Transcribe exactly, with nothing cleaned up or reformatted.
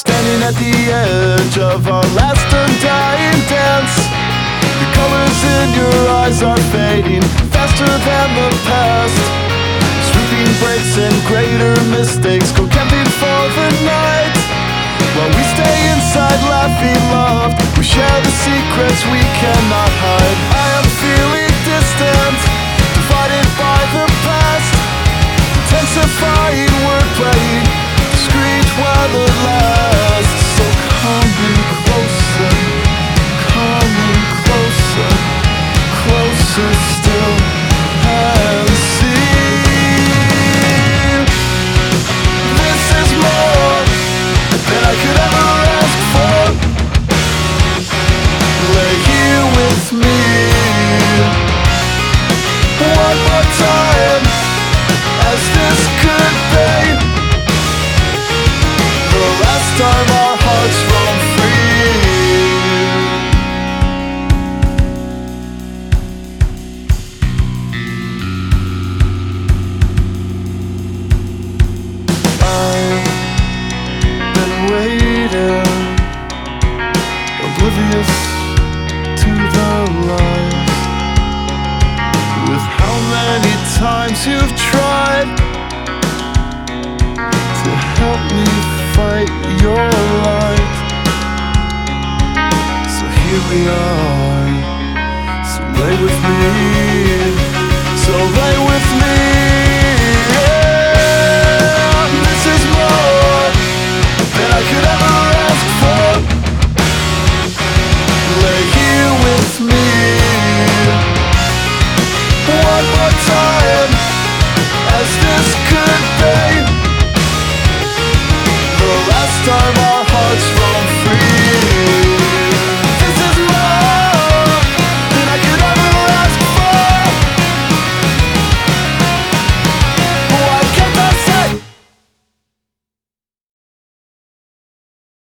Standing at the edge of our last undying dance. The colors in your eyes are fading faster than the past. Sweeping breaks and greater mistakes go camping for the night. While we stay inside laughing loved, we share the secrets we cannot hide. I am feeling distant, divided by the past. Intensifying wordplay, discreet while it lasts. So coming closer, coming closer, closer still, and see. This is more than I could ever ask for. Lay here with me one more time, as this could be the last time our hearts roam free. I've been waiting, oblivious to the lies. With how many times you've tried to help me fight your light. So here we are, so lay with me, so lay with me. Yeah, this is more than I could ever ask for. Lay here with me one more time, as this could be the last time I